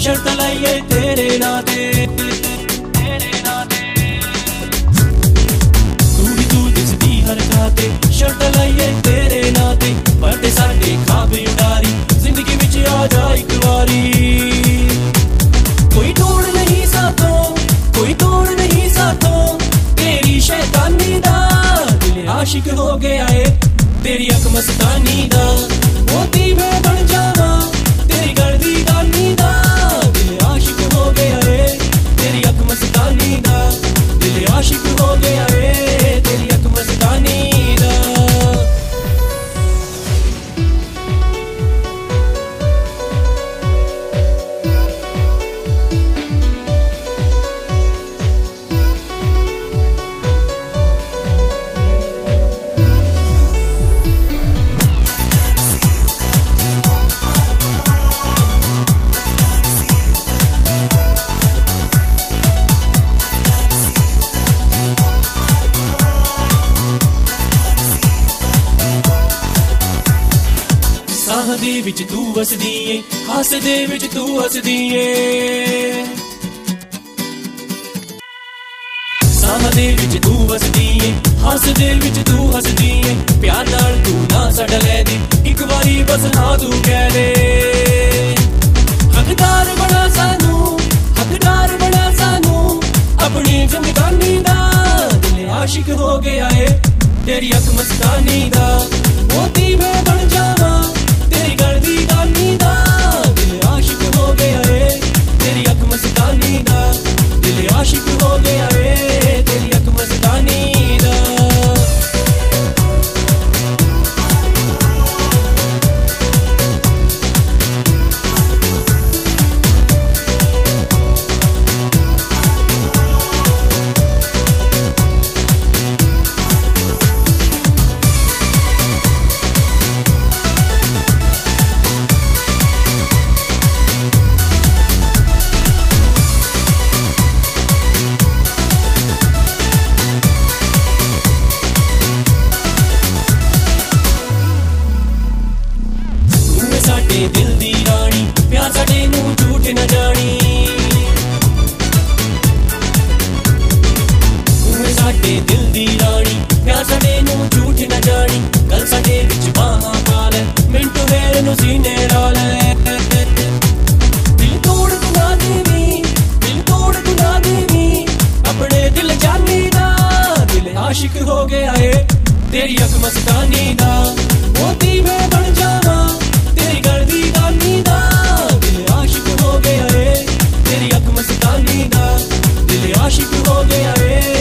शर्त लाइए तेरे नाते तू दिसदी हर खाते शर्त लाइए तेरे नाते बड़े साडे खाब उडारी जिंदगी विच आ जा एक वारी कोई तोड़ नहीं साथों कोई तोड़ नहीं साथों तेरी शैतानी दा दिल आशिक हो गया है तेरी अख मस्तानी दा मोती मैं बन जावा तेरी गर्दी गानी दा दिल आशिक हो गया है तेरी अख मस्तानी दा दिल आशिक हो गया है तेरी अख मस्तानी दा साह दे विच तू वसदी ए हास दे विच तू हसदी ए साह दे विच तू वसदी ए हास दे विच तू हसदी ए प्यार नाल तू ना सड़ लै दे एक वारी बस हाँ तू कह दे हकदार बड़ा सानू अपनी जिंदगानी दा दिल आशिक हो गया है तेरी अख मस्तानी दा मोती मैं बन जावा तेरी गर्दी गानी दा दिल आशिक हो गया है तेरी अख मस्तानी दा दिल आशिक हो गया है तेरी अख मस्तानी दा दिल दी रानी प्यार साडे नू झूठ न जानी साडे दिल दी रानी प्यार साडे नू झूठ न जानी गल साडे विच बाहां पाल मिंटू वेर नू सीने राल दिल तोड़ तू ना देवी अपने दिल जानी दा दिल आशिक हो गया है तेरी अख मस्तानी दा मोती मैं बन जावा तेरी गर्दी गानी दा दिल आशिक हो गया है तेरी अख मस्तानी दा दिल आशिक हो गया है